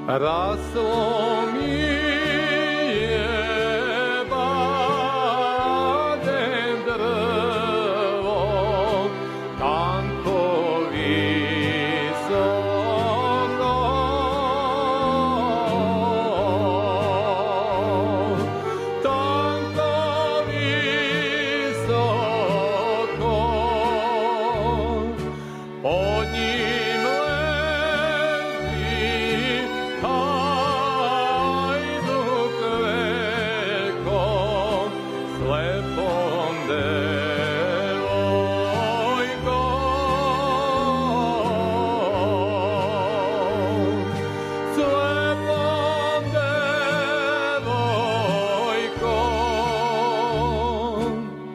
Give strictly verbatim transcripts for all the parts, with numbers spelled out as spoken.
Raslo mi je baden drvo, tanko visoko, tanko visoko, pod njim leži hajduk veliko, slepom devojkom, slepom devojkom.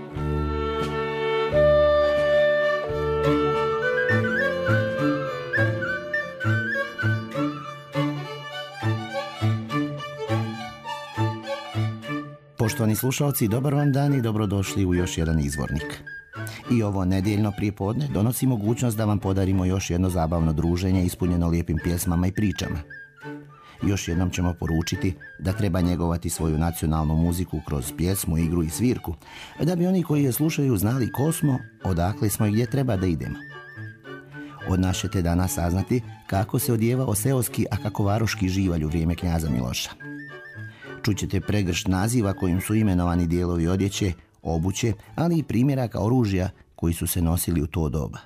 Poštovani slušalci, dobar vam dan i dobrodošli u još jedan izvornik. I ovo nedjeljno prijepodne donosi mogućnost da vam podarimo još jedno zabavno druženje ispunjeno lijepim pjesmama i pričama. Još jednom ćemo poručiti da treba njegovati svoju nacionalnu muziku kroz pjesmu, igru i svirku, da bi oni koji je slušaju znali ko smo, odakle smo i gdje treba da idemo. Od nas ćete danas saznati kako se odjevao seoski, a kako varoški živalj u vrijeme knjaza Miloša. Čućete pregršt naziva kojim su imenovani dijelovi odjeće, obuće, ali i primjeraka oružja koji su se nosili u to doba.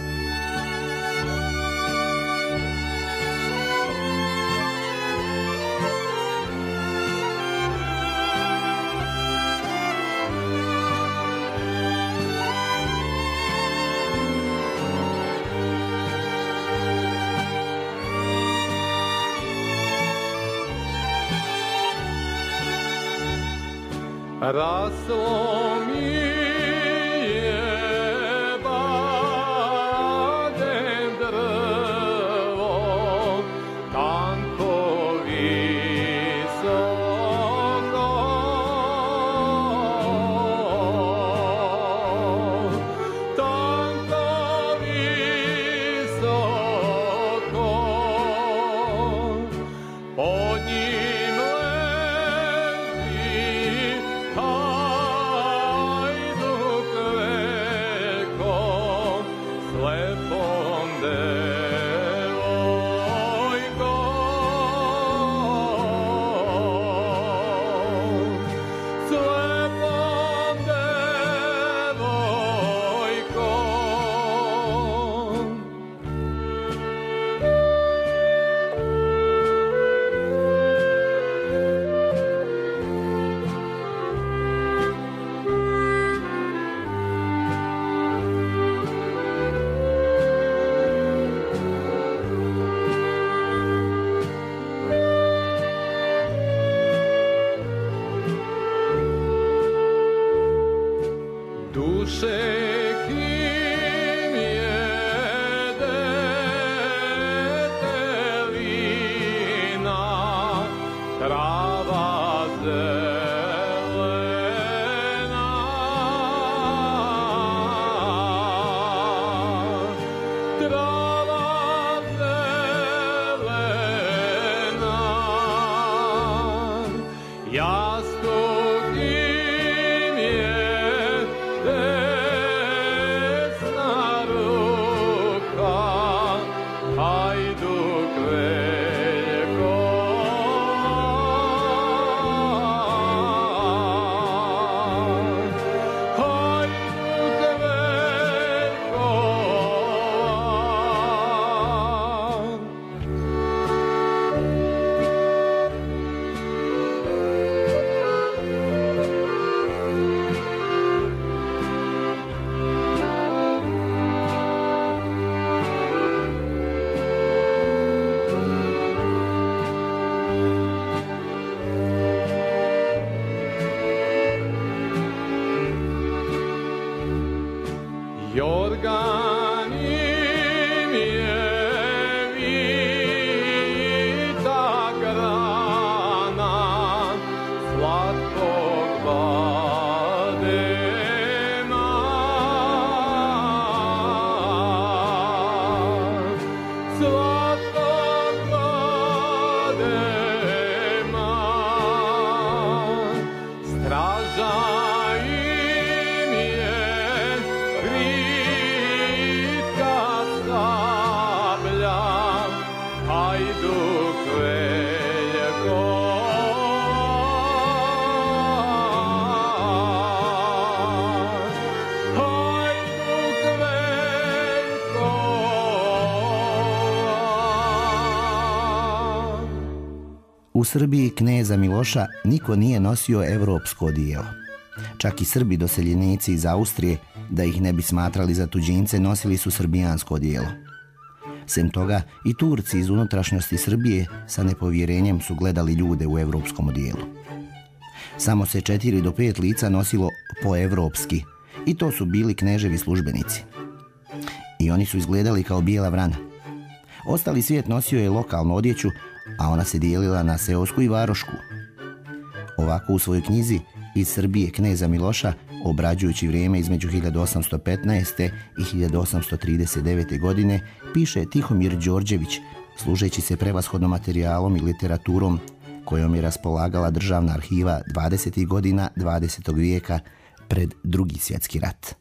Raslo mi je baden drvo, tanko visoko, tanko visoko, pod njim leži hajduk veliko, slepom devojkom, slepom devojkom. Duše kim je detelina, trava zelena, trava zelena, jastuk im je desna ruka, hajduk veliko, hajduk veliko. Jorgan im je vita grana, slatkog badema, slatkog badema. Srbiji kneza Miloša niko nije nosio evropsko odijelo. Čak i Srbi doseljenici iz Austrije, da ih ne bi smatrali za tuđince, nosili su srbijansko odijelo. Sem toga, i Turci iz unutrašnjosti Srbije sa nepovjerenjem su gledali ljude u evropskom odijelu. Samo se četiri do pet lica nosilo po-evropski, i to su bili kneževi službenici. I oni su izgledali kao bijela vrana. Ostali svijet nosio je lokalnu odjeću, a ona se dijelila na seosku i varošku. Ovako u svojoj knjizi Iz Srbije kneza Miloša, obrađujući vrijeme između hiljadu osamsto petnaeste. i hiljadu osamsto trideset devete. godine, piše Tihomir Đorđević, služeći se prevashodno materijalom i literaturom kojom je raspolagala državna arhiva dvadesetih godina dvadesetog vijeka pred Drugi svjetski rat.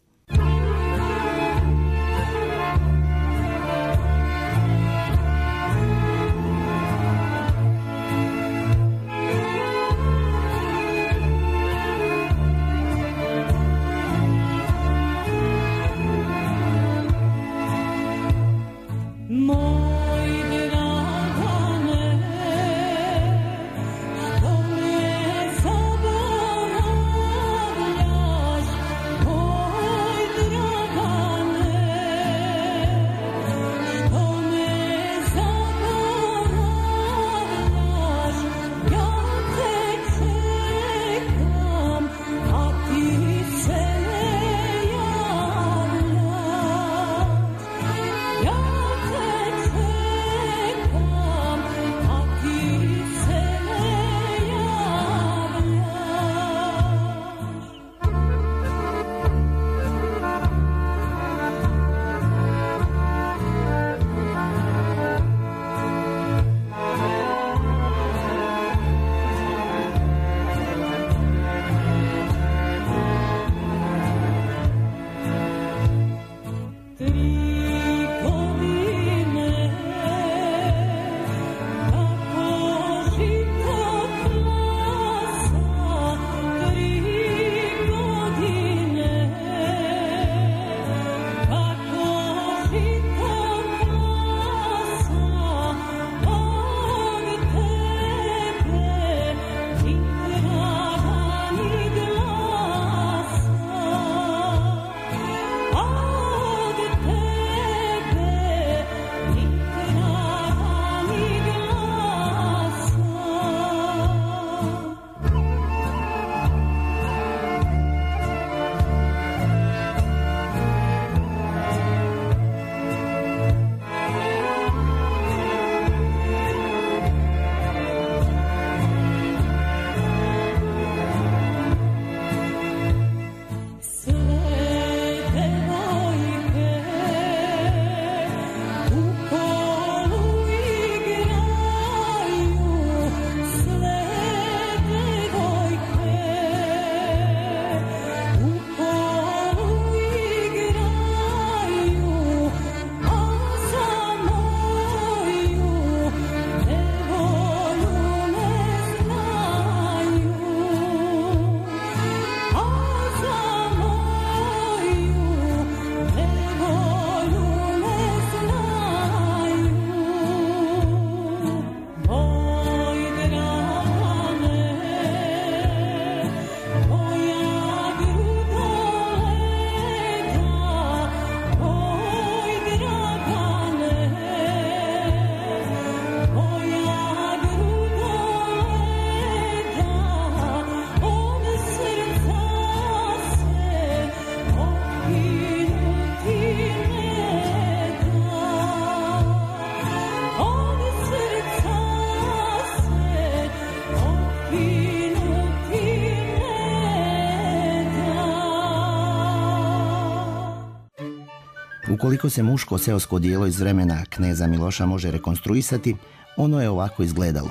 Ukoliko se muško seosko odijelo iz vremena kneza Miloša može rekonstruisati, ono je ovako izgledalo.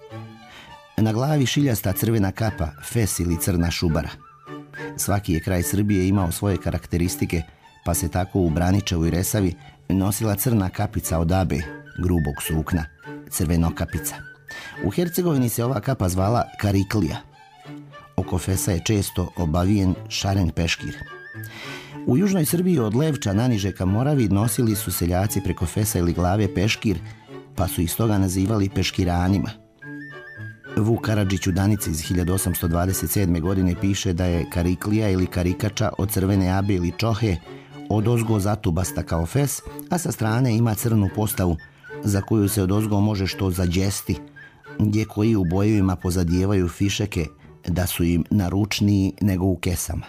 Na glavi šiljasta crvena kapa, fes ili crna šubara. Svaki je kraj Srbije imao svoje karakteristike, pa se tako u Braničevu i Resavi nosila crna kapica od abe, grubog sukna, crvenokapica. U Hercegovini se ova kapa zvala kariklija. Oko fesa je često obavijen šaren peškir. U južnoj Srbiji od Levča naniže ka Moravi nosili su seljaci preko fesa ili glave peškir, pa su ih stoga nazivali peškiranima. Vuk Karadžić u Danici iz hiljadu osamsto dvadeset sedme. godine piše da je kariklija ili karikača od crvene abe ili čohe odozgo zatubasta kao fes, a sa strane ima crnu postavu za koju se odozgo može što zađesti, gdje koji u bojevima pozadijevaju fišeke da su im naručniji nego u kesama.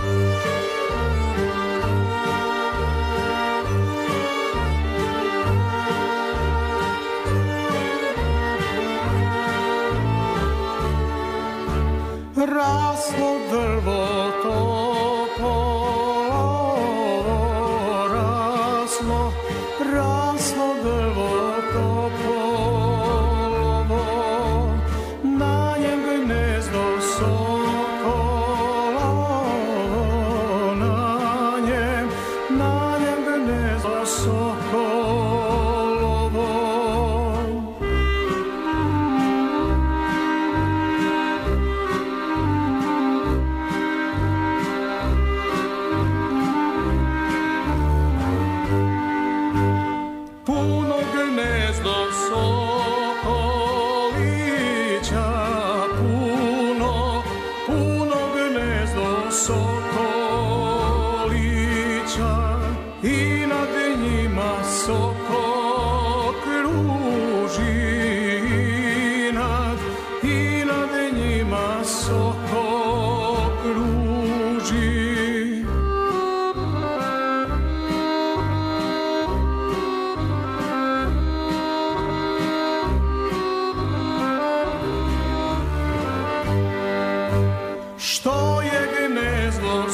Raslo drvo topolo, raslo, raslo drvo topolovo, na njem gnezdo sokolovo, na njem, na njem gnezdo sokolovo. Što je gnezdo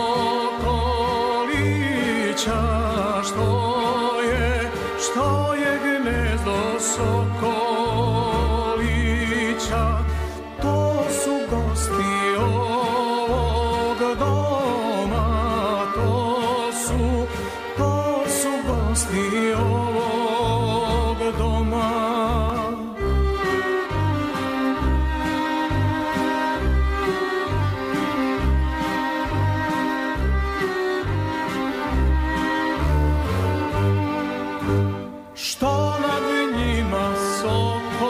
sokolića, što je, što je gnezdo sokolića, to su gosti ovog doma, to su, to su gosti ovog doma. Što nad njima soko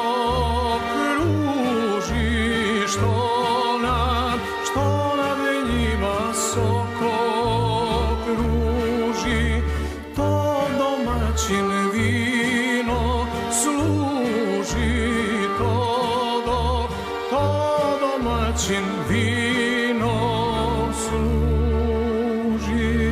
kruži, što nad, što nad njima soko kruži, to domaćin vino služi, to do, to domaćin vino služi.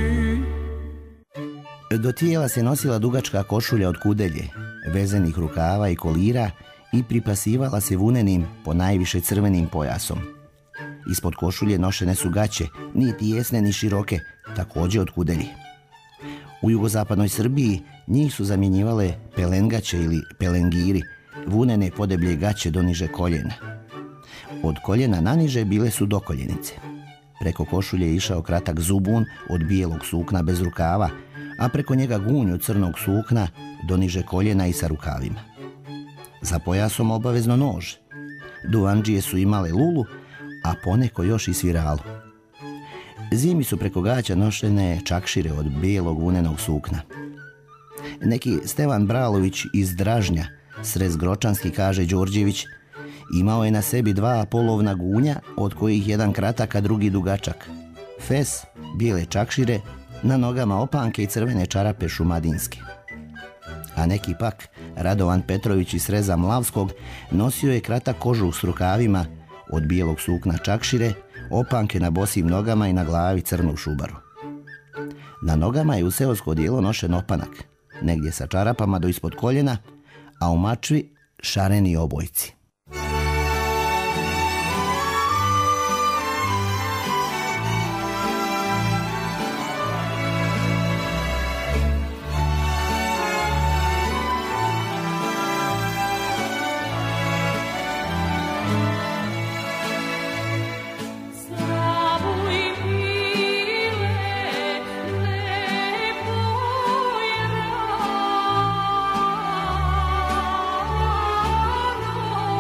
Do tijela se nosila dugačka košulja od kudelje, vezenih rukava i kolira i pripasivala se vunenim, po najviše crvenim pojasom. Ispod košulje nošene su gaće, ni tijesne ni široke, također od kudelje. U jugozapadnoj Srbiji njih su zamjenjivale pelengaće ili pelengiri, vunene podeblje gaće do niže koljena. Od koljena naniže bile su dokoljenice. Preko košulje je išao kratak zubun od bijelog sukna bez rukava, a preko njega gunju crnog sukna do niže koljena i sa rukavima. Za pojasom obavezno nož. Duvandžije su imale lulu, a poneko još i sviralu. Zimi su preko gaća nošene čakšire od bijelog vunenog sukna. Neki Stevan Bralović iz Dražnja, srez Gročanski, kaže Đorđević, imao je na sebi dva polovna gunja, od kojih jedan kratak, a drugi dugačak. Fes, bijele čakšire, na nogama opanke i crvene čarape šumadinske. A neki pak, Radovan Petrović iz sreza Mlavskog, nosio je kratak kožuh s rukavima od bijelog sukna čakšire, opanke na bosim nogama i na glavi crnu šubaru. Na nogama je u seosko odijelo nošen opanak, negdje sa čarapama do ispod koljena, a u mačvi šareni obojci. Oh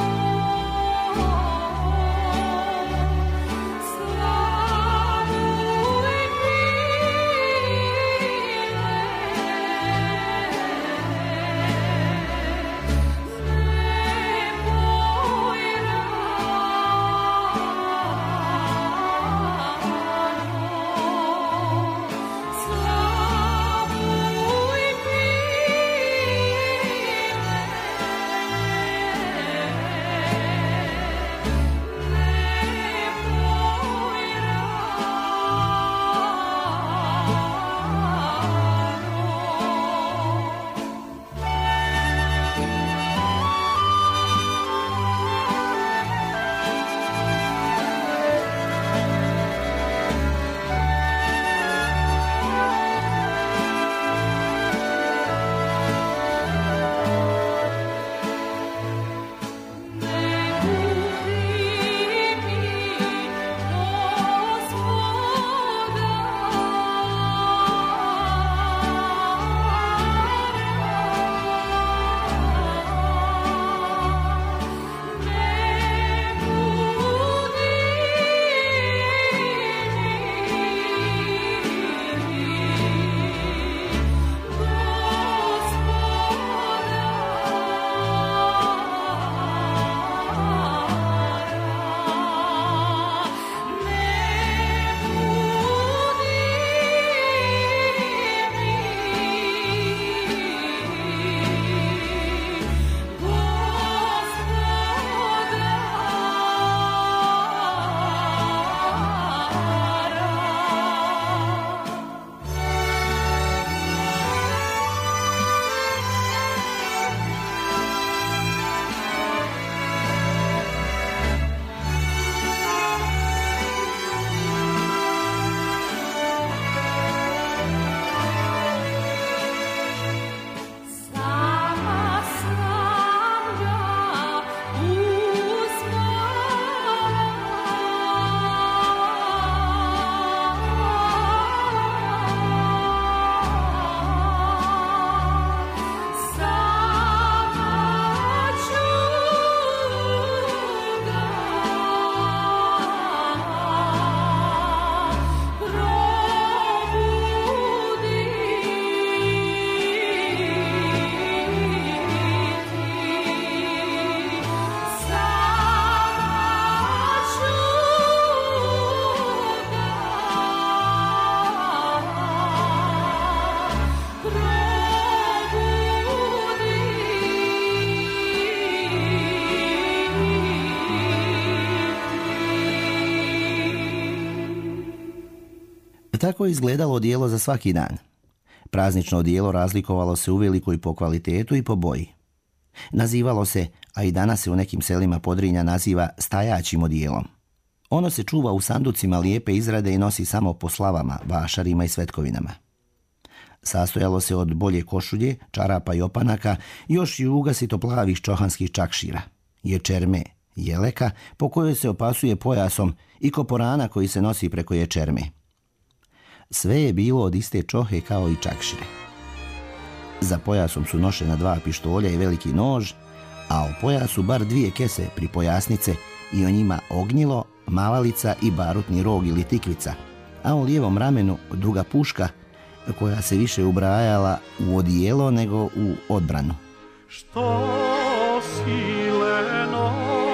Tako je izgledalo odijelo za svaki dan. Praznično odijelo razlikovalo se uveliko i po kvalitetu i po boji. Nazivalo se, a i danas se u nekim selima Podrinja naziva, stajaćim odijelom. Ono se čuva u sanducima lijepe izrade i nosi samo po slavama, vašarima i svetkovinama. Sastojalo se od bolje košulje, čarapa i opanaka, još i ugasito plavih čohanskih čakšira, ječerme, jeleka, po kojoj se opasuje pojasom, i koporana koji se nosi preko ječerme. Sve je bilo od iste čohe kao i čakšire. Za pojasom su nošena dva pištolja i veliki nož, a o pojasu bar dvije kese pri pojasnice i o njima ognjilo, mavalica i barutni rog ili tikvica, a u lijevom ramenu druga puška koja se više ubrajala u odijelo nego u odbranu. Što sileno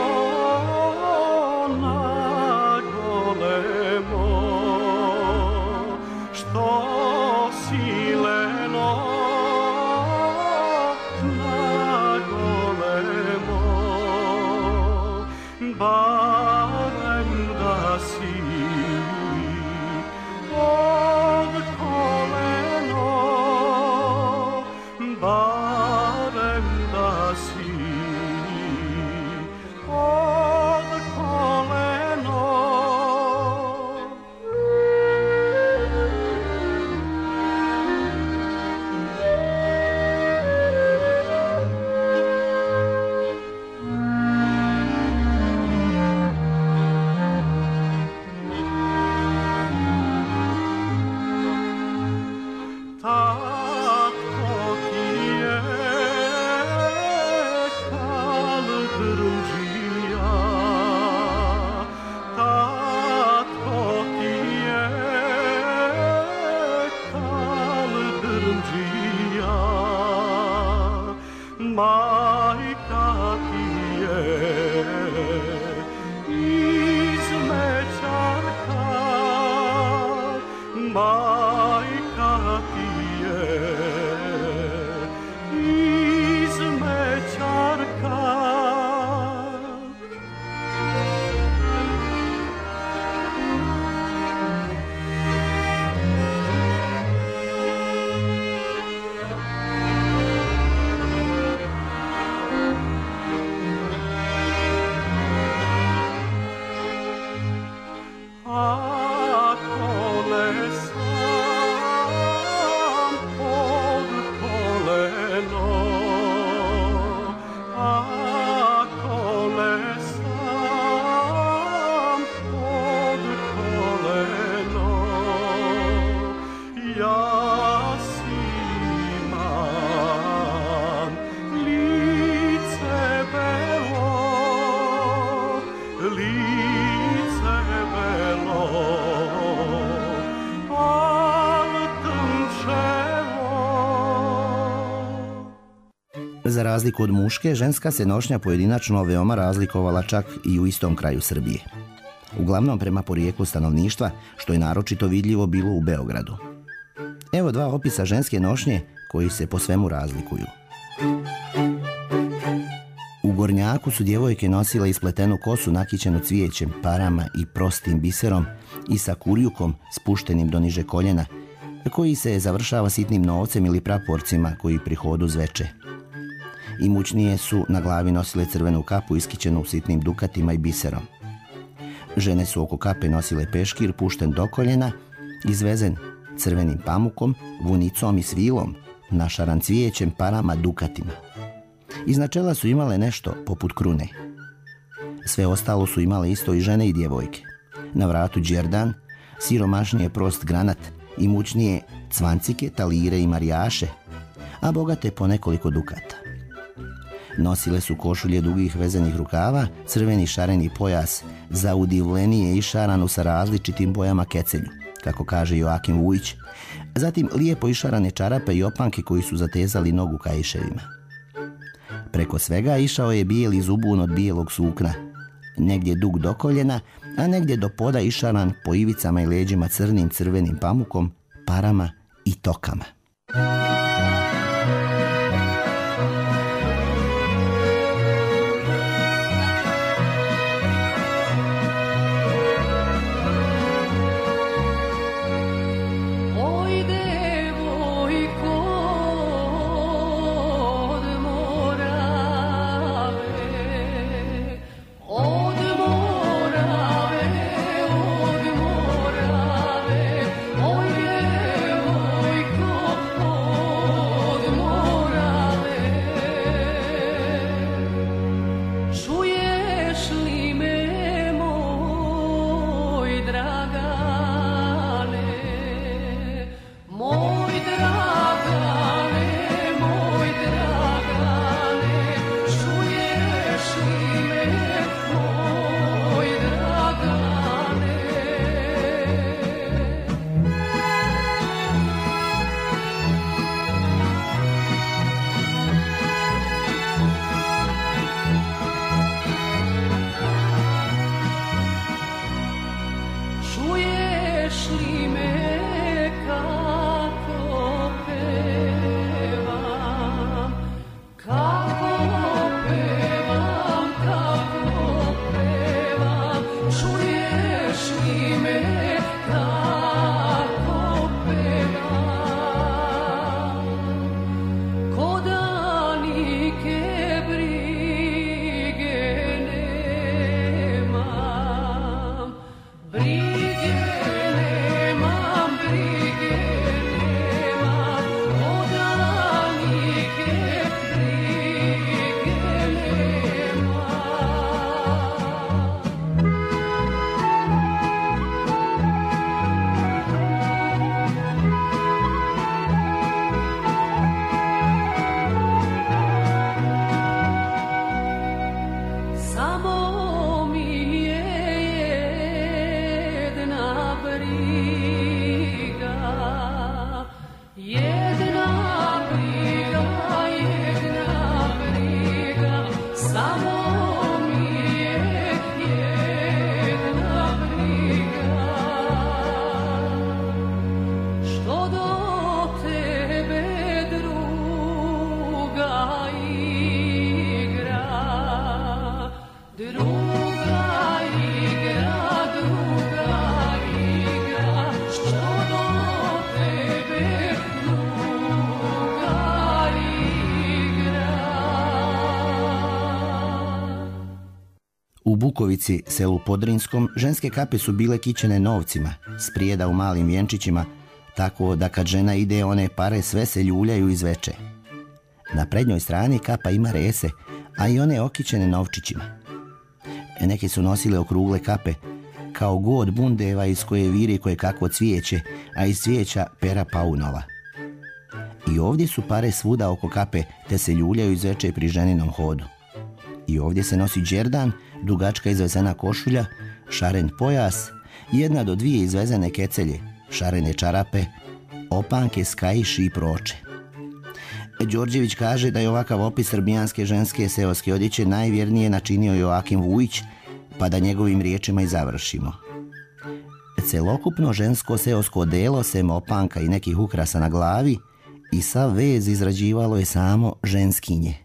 na golemo, što sileno na golemo, barem da si od koleno, barem da si od koleno. Tatko ti je kal grđija, tatko ti je kal grđija, majka ti je izmećarka, majka ti je izmećarka. Ako ne sam pod koleno, ako ne sam pod koleno, ja si imam lice belo, lice belo, al trčevo. Za razliku od muške, ženska se nošnja pojedinačno veoma razlikovala čak i u istom kraju Srbije. Uglavnom prema porijeklu stanovništva, što je naročito vidljivo bilo u Beogradu. Evo dva opisa ženske nošnje koji se po svemu razlikuju. U Gornjaku su djevojke nosile ispletenu kosu nakićenu cvijećem, parama i prostim biserom i sa kurjukom spuštenim do niže koljena, koji se završava sitnim novcem ili praporcima koji pri hodu zveče. Imućnije su na glavi nosile crvenu kapu iskićenu sitnim dukatima i biserom. Žene su oko kape nosile peškir pušten do koljena, izvezen crvenim pamukom, vunicom i svilom, našaran cvijećem, parama, dukatima. Iznad čela su imale nešto poput krune. Sve ostalo su imale isto i žene i djevojke. Na vratu đerdan, siromašnije prost granat, imućnije cvancike, talire i marijaše, a bogate po nekoliko dukata. Nosile su košulje dugih vezanih rukava, crveni šareni pojas, zaudivlenije išaranu sa različitim bojama kecelju, kako kaže Joakim Vujić, zatim lijepo išarane čarape i opanke koji su zatezali nogu kaiševima. Preko svega išao je bijeli zubun od bijelog sukna, negdje dug do koljena, a negdje do poda išaran po ivicama i leđima crnim crvenim pamukom, parama i tokama. U Bukovici, selu Podrinskom, ženske kape su bile kićene novcima, sprijeda u malim vjenčićima, tako da kad žena ide one pare sve se ljuljaju i zveče. Na prednjoj strani kapa ima rese, a i one okićene novčićima. Neke su nosile okrugle kape, kao god bundeva iz koje viri koje kakvo cvijeće, a iz cvijeća pera paunova. I ovdje su pare svuda oko kape, te se ljuljaju i zveče pri ženinom hodu. I ovdje se nosi đerdan, dugačka izvezena košulja, šaren pojas, jedna do dvije izvezene kecelje, šarene čarape, opanke, skajiši i proče. Đorđević kaže da je ovakav opis srbijanske ženske seoske odjeće najvjernije načinio Joakim Vujić, pa da njegovim riječima i završimo. Celokupno žensko seosko odelo, sem opanka i nekih ukrasa na glavi, i sav vez izrađivalo je samo ženskinje.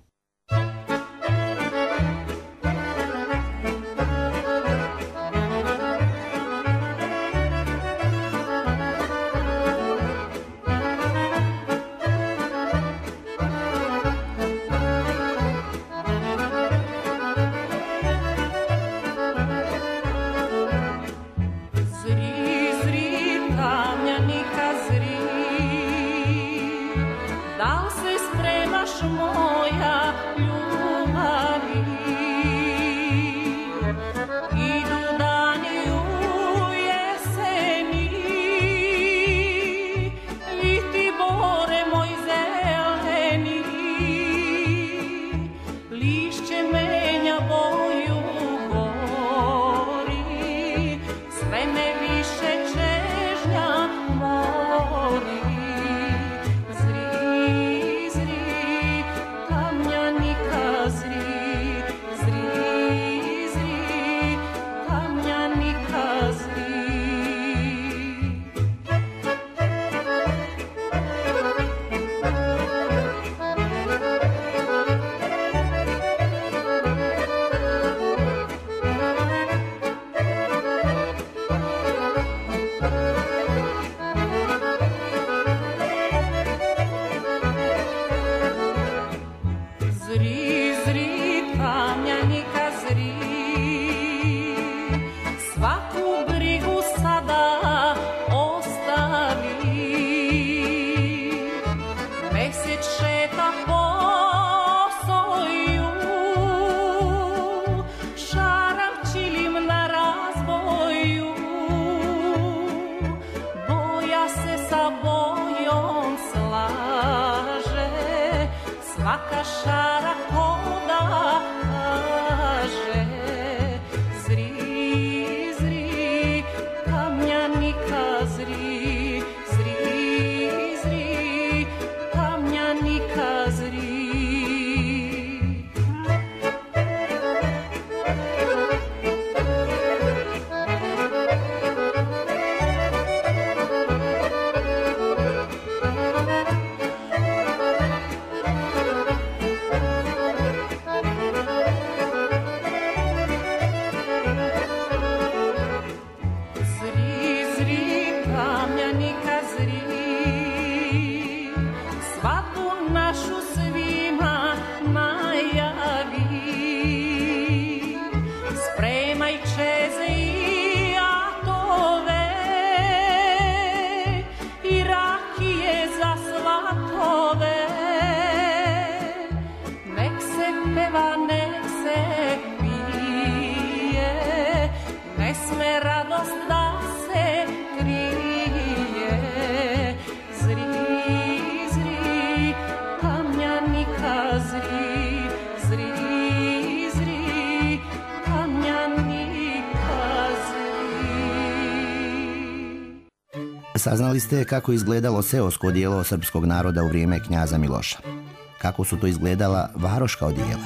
Saznali ste kako izgledalo seosko odijelo srpskog naroda u vrijeme knjaza Miloša. Kako su to izgledala varoška odijela.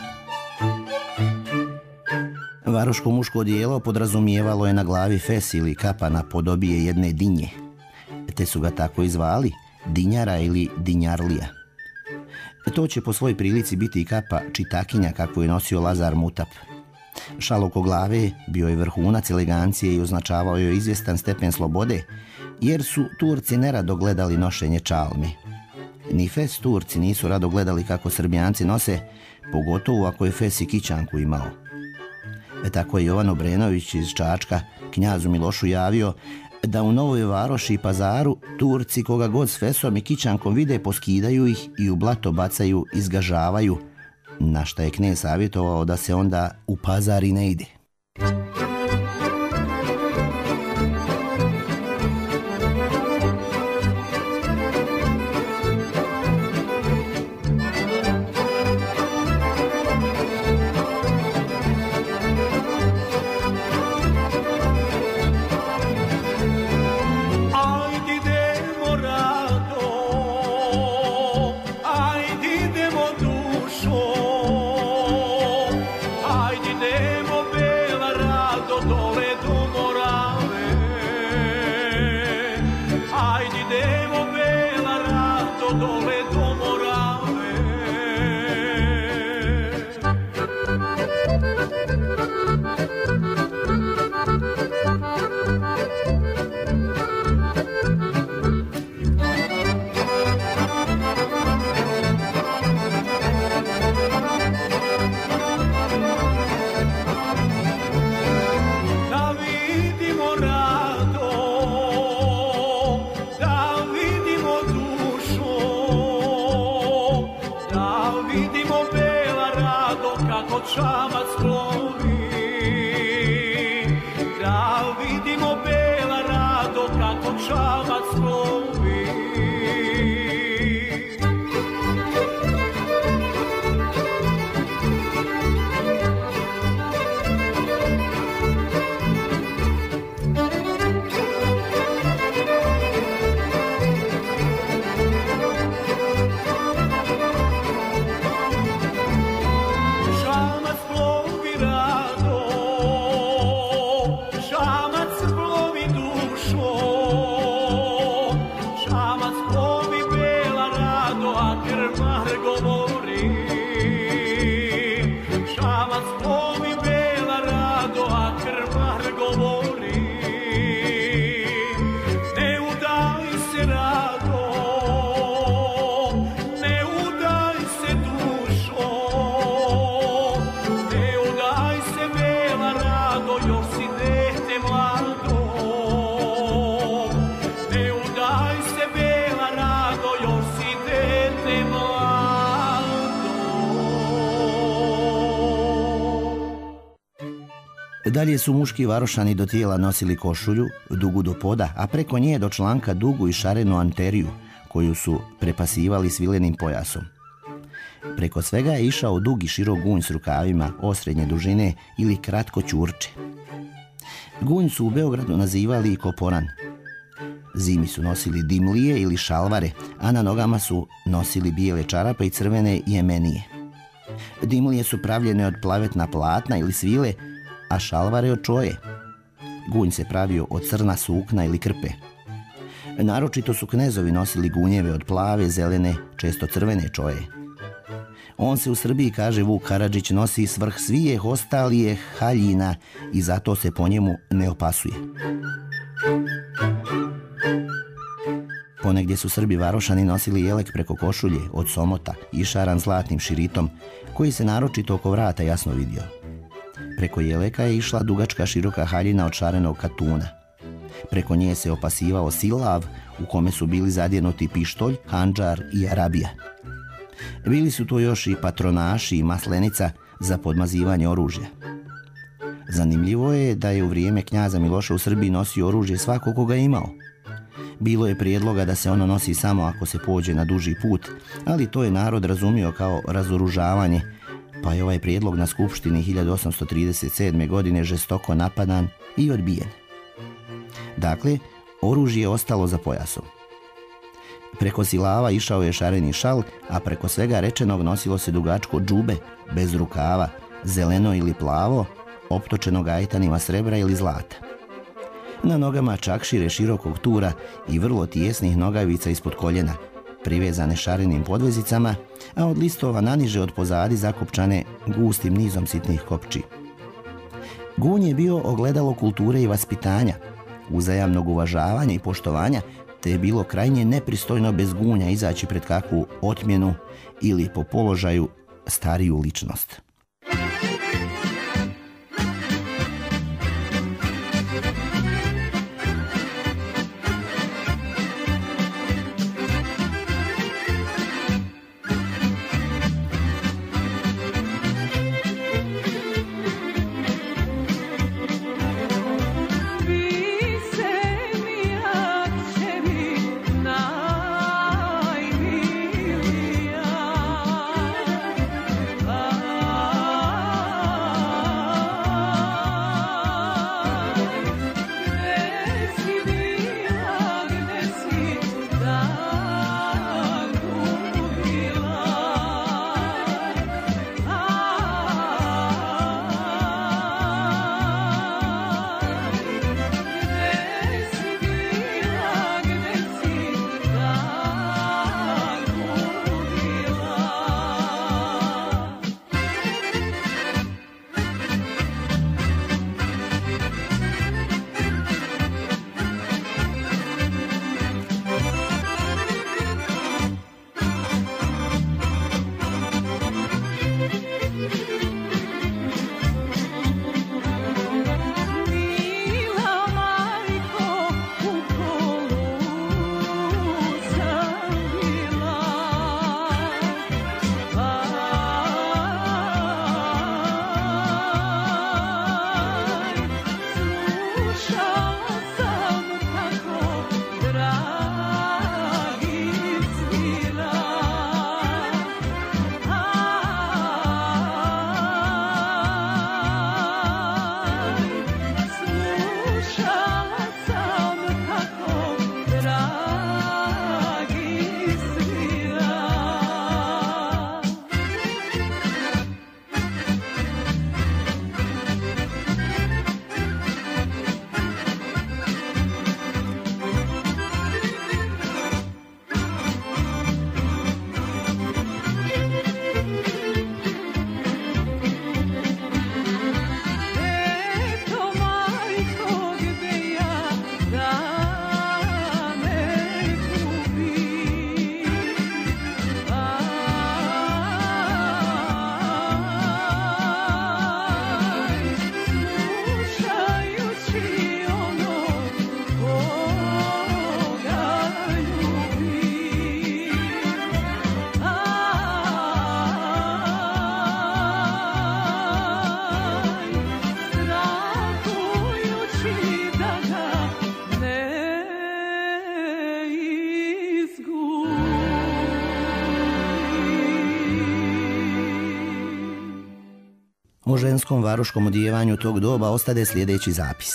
Varoško muško odijelo podrazumijevalo je na glavi fes ili kapa na podobije jedne dinje, te su ga tako i zvali, dinjara ili dinjarlija. To će po svoj prilici biti i kapa čitakinja kakvu je nosio Lazar Mutap. Šal oko glave bio je vrhunac elegancije i označavao je izvjestan stepen slobode, jer su Turci nerado gledali nošenje čalme. Ni fes Turci nisu rado gledali kako Srbijanci nose, pogotovo ako je fes i kićanku imao. Tako je Jovan Obrenović iz Čačka knjazu Milošu javio da u Novoj Varoši i Pazaru Turci koga god s fesom i kićankom vide poskidaju ih i u blato bacaju i zgažavaju, na šta je knez savjetovao da se onda u Pazar i ne ide. Čamac plovi, da vidimo bela rado kako čamac plovi. Dalje su muški Varošani do tijela nosili košulju, dugu do poda, a preko nje do članka dugu i šarenu anteriju, koju su prepasivali svilenim pojasom. Preko svega je išao dugi širok gunj s rukavima osrednje dužine ili kratko ćurče. Gunj su u Beogradu nazivali i koporan. Zimi su nosili dimlije ili šalvare, a na nogama su nosili bijele čarape i crvene jemenije. Dimlije su pravljene od plavetna platna ili svile, a šalvare od čoje. Gunj se pravio od crna sukna ili krpe. Naročito su knezovi nosili gunjeve od plave, zelene, često crvene čoje. On se u Srbiji, kaže Vuk Karadžić, nosi svrh svijeh ostalije haljina i zato se po njemu ne opasuje. Ponegdje su Srbi Varošani nosili jelek preko košulje od somota i šaran zlatnim širitom, koji se naročito oko vrata jasno vidio. Preko jeleka je išla dugačka široka haljina od šarenog katuna. Preko nje se opasivao silav u kome su bili zadjenuti pištolj, handžar i arabija. Bili su to još i patronaši i maslenica za podmazivanje oružja. Zanimljivo je da je u vrijeme knjaza Miloša u Srbiji nosio oružje svako koga je imao. Bilo je prijedloga da se ono nosi samo ako se pođe na duži put, ali to je narod razumio kao razoružavanje, pa je ovaj prijedlog na Skupštini hiljadu osamsto trideset sedme. godine žestoko napadan i odbijen. Dakle, oružje je ostalo za pojasom. Preko silava išao je šareni šal, a preko svega rečenog nosilo se dugačko džube, bez rukava, zeleno ili plavo, optočeno gajtanima srebra ili zlata. Na nogama čakšire širokog tura i vrlo tijesnih nogavica ispod koljena, privezane šarenim podvezicama, a od listova naniže od pozadi zakopčane gustim nizom sitnih kopči. Gunj je bio ogledalo kulture i vaspitanja, uzajamnog uvažavanja i poštovanja, te je bilo krajnje nepristojno bez gunja izaći pred kakvu otmjenu ili po položaju stariju ličnost. O ženskom varoškom odjevanju tog doba ostade sljedeći zapis.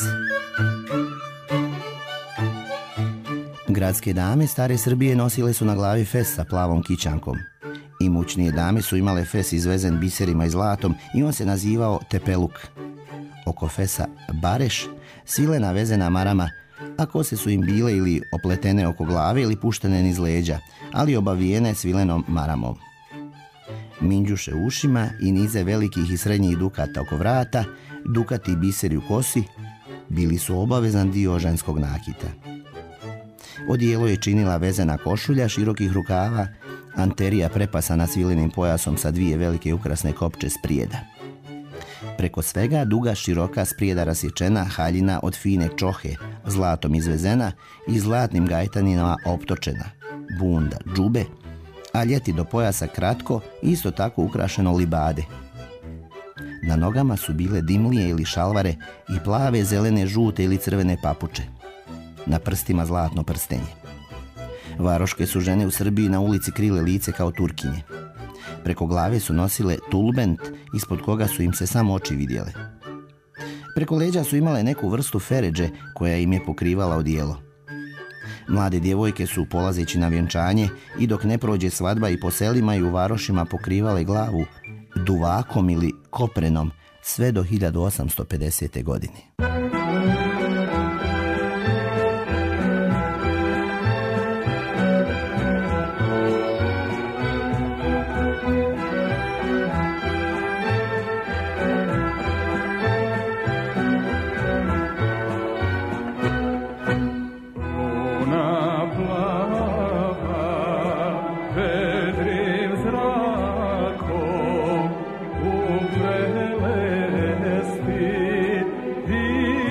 Gradske dame stare Srbije nosile su na glavi fes sa plavom kićankom. Imućnije dame su imale fes izvezen biserima i zlatom i on se nazivao tepeluk. Oko fesa bareš, svile navezena marama, a kose su im bile ili opletene oko glave ili puštene niz leđa, ali obavijene svilenom maramom. Minđuše u ušima i nize velikih i srednjih dukata oko vrata, dukati i biseri u kosi, bili su obavezan dio ženskog nakita. Odijelo je činila vezena košulja širokih rukava, anterija prepasana svilenim pojasom sa dvije velike ukrasne kopče sprijeda. Preko svega duga široka sprijeda rasječena haljina od fine čohe, zlatom izvezena i zlatnim gajtaninama optočena, bunda, džube, a ljeti do pojasa kratko, isto tako ukrašeno libade. Na nogama su bile dimlije ili šalvare i plave, zelene, žute ili crvene papuče. Na prstima zlatno prstenje. Varoške su žene u Srbiji na ulici krile lice kao Turkinje. Preko glave su nosile tulbent, ispod koga su im se samo oči vidjele. Preko leđa su imale neku vrstu feređe koja im je pokrivala odijelo. Mlade djevojke su, polazeći na vjenčanje i dok ne prođe svadba i po selima i u varošima, pokrivale glavu duvakom ili koprenom sve do hiljadu osamsto pedesete. godine. Ti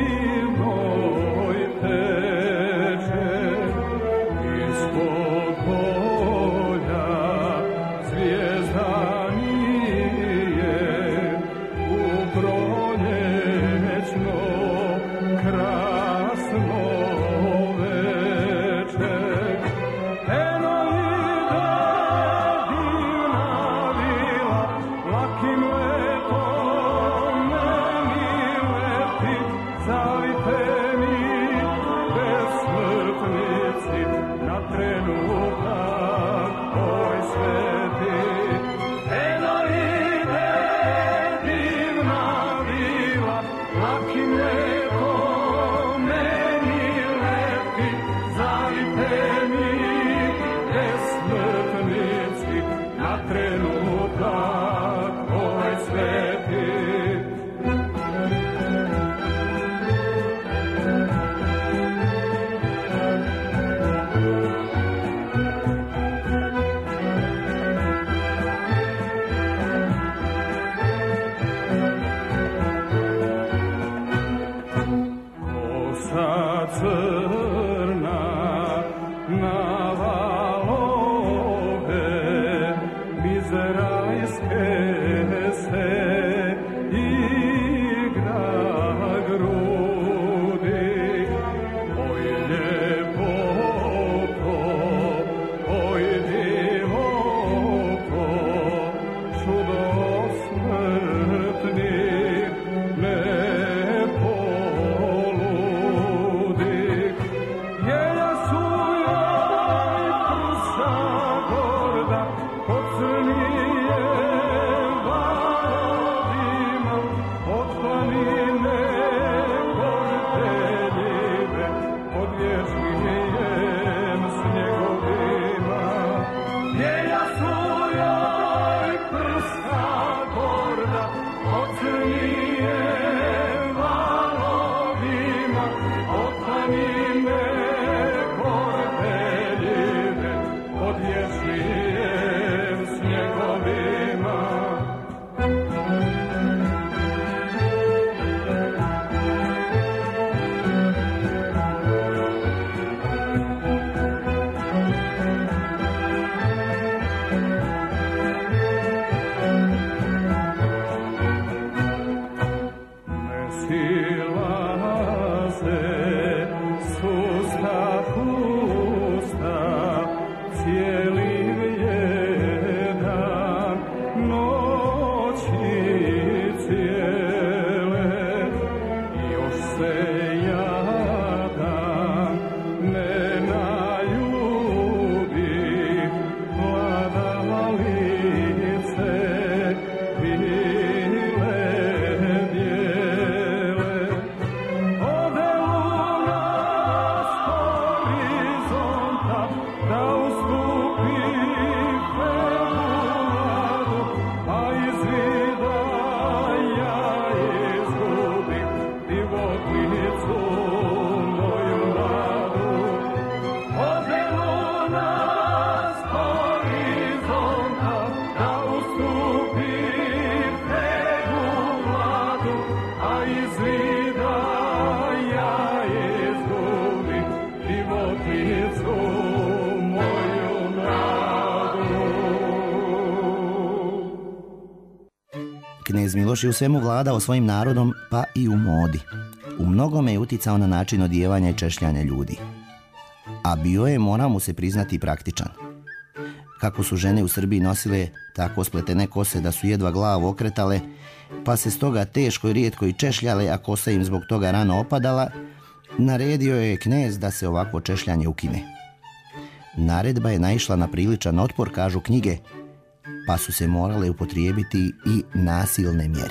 Knez Miloš je u svemu vladao svojim narodom, pa i u modi. U mnogome je uticao na način odijevanja i češljanja ljudi. A bio je, mora mu se priznati, praktičan. Kako su žene u Srbiji nosile tako spletene kose da su jedva glavu okretale, pa se stoga teško i rijetko i češljale, a kosa im zbog toga rano opadala, naredio je knez da se ovako češljanje ukine. Naredba je naišla na priličan otpor, kažu knjige, pa su se morale upotrijebiti i nasilne mjere.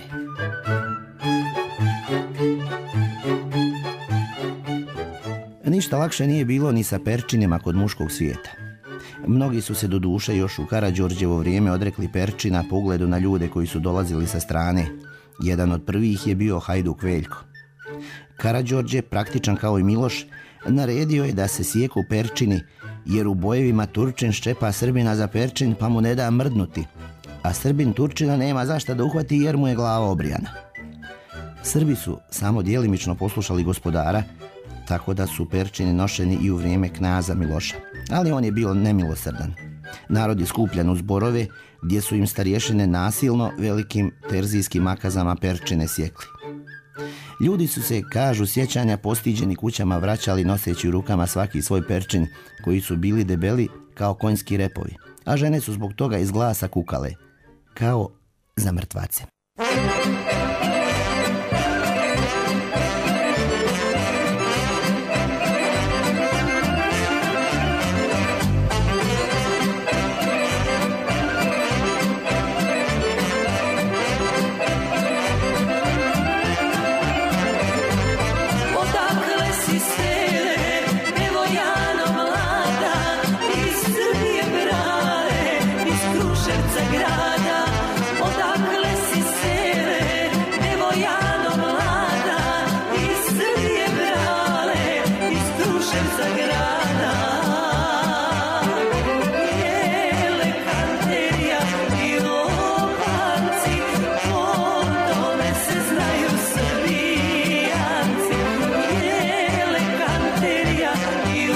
Ništa lakše nije bilo ni sa perčinima kod muškog svijeta. Mnogi su se doduše još u Karađorđevo vrijeme odrekli perčina po ugledu na ljude koji su dolazili sa strane. Jedan od prvih je bio Hajduk Veljko. Karađorđe, praktičan kao i Miloš, naredio je da se sjeku perčini, jer u bojevima Turčin ščepa Srbina za perčin pa mu ne da mrdnuti, a Srbin Turčina nema zašta da uhvati jer mu je glava obrijana. Srbi su samo djelimično poslušali gospodara, tako da su perčini nošeni i u vrijeme knaza Miloša, ali on je bio nemilosrdan. Narod je skupljan u zborove gdje su im starješine nasilno velikim terzijskim makazama perčine sjekli. Ljudi su se, kažu sjećanja, postiđeni kućama vraćali noseći u rukama svaki svoj perčin, koji su bili debeli kao konjski repovi, a žene su zbog toga iz glasa kukale, kao za mrtvace.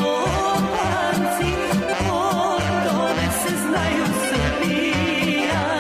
Znaju Srbijanci.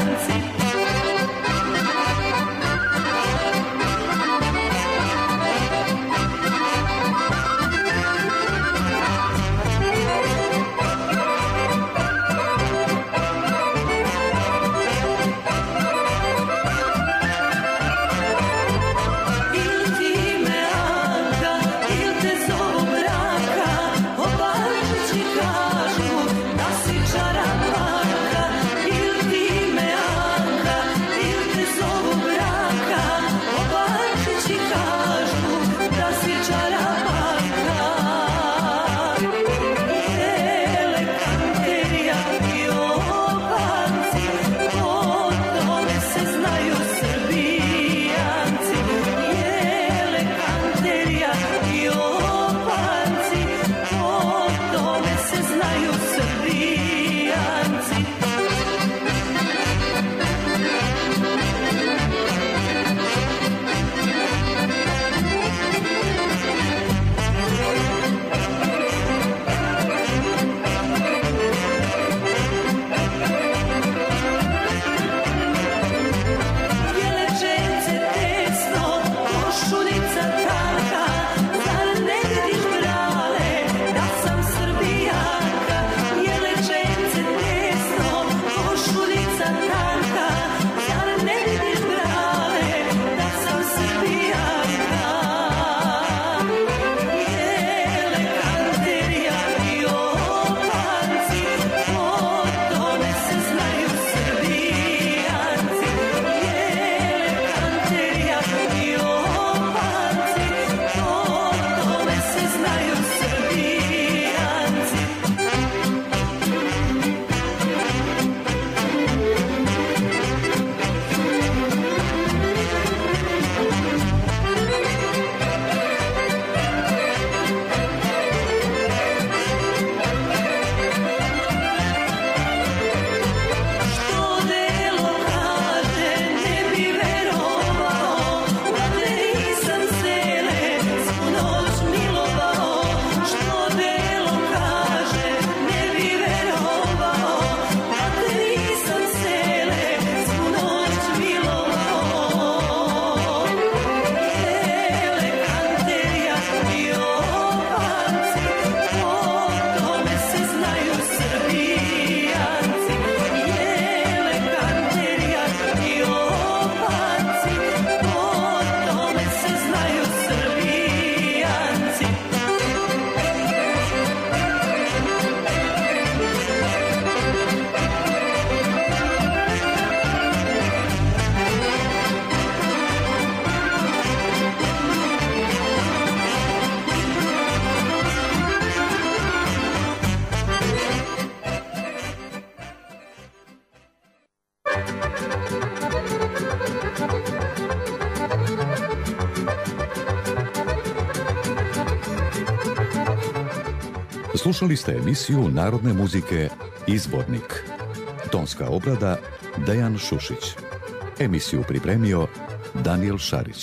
Slušali ste emisiju narodne muzike Izvornik. Tonska obrada Dejan Šušić. Emisiju pripremio Daniel Šarić.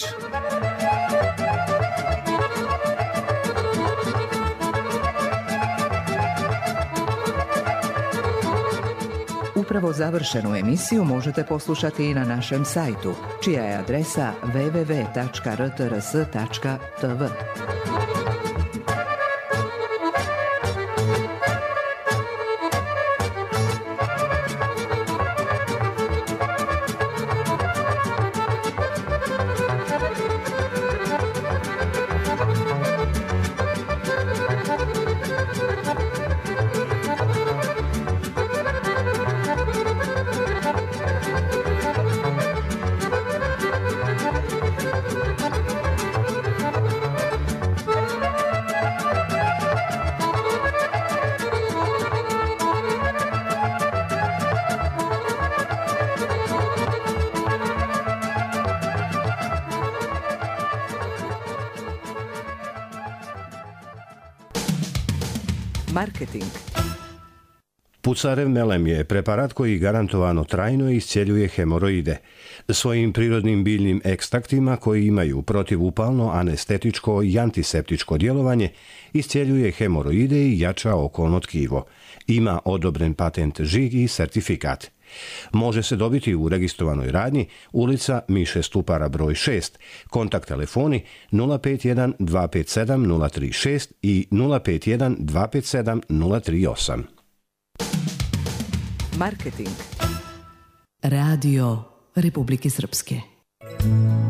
Upravo završenu emisiju možete poslušati i na našem sajtu, čija je adresa w w w tačka r t r s tačka t v. Marketing. Pucarev melem je preparat koji garantovano trajno iscjeljuje hemoroide. Svojim prirodnim biljnim ekstraktima koji imaju protivupalno, anestetičko i antiseptičko djelovanje iscjeljuje hemoroide i jača okolno tkivo. Ima odobren patent žig i sertifikat. Može se dobiti u registrovanoj radnji ulica Miše Stupara broj šest, kontakt telefoni nula pet jedan dva pet sedam nula tri šest i nula pet jedan dva pet sedam nula tri osam. Marketing. Radio Republike Srpske.